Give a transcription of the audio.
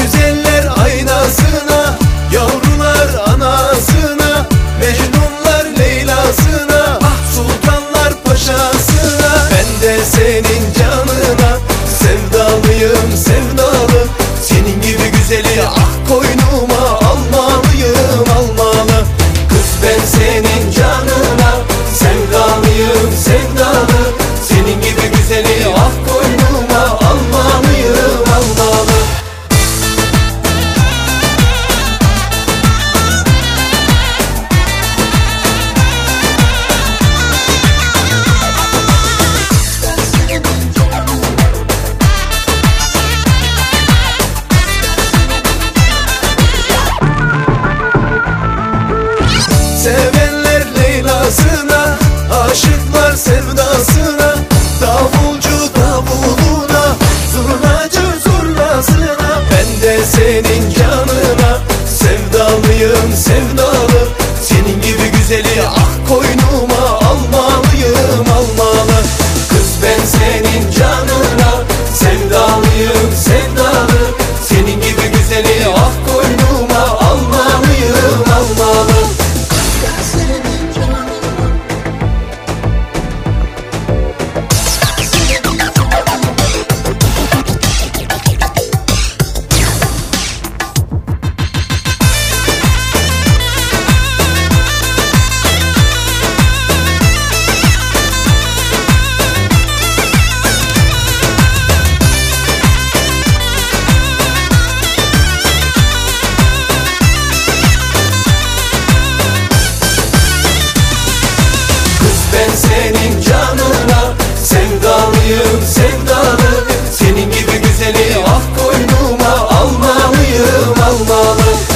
Güzeller aynasına, yavrular anasına, Mecnunlar Leyla'sına, ah sultanlar paşasına. Ben de senin canına sevdalıyım sevdalı, senin gibi güzeli ah koynuma almalıyım almalı. Kız ben senin canına sevdalıyım sevdalı, senin gibi güzeli ah koynuma almalıyım almalı. Sevenler Leyla'sına, aşıklar sevdasına, davulcu davuluna, zurnacı zurnasına. Ben de senin canına sevdalıyım sevdalı, senin gibi güzeli ah koynuma almalıyım almalı. Kız ben senin canına sevdalıyım sevdalı, senin gibi güzeli ah koynuma almalıyım almalı. Ben senin canına sevdalıyım sevdalı, senin gibi güzeli ah koynuma almalıyım almalı.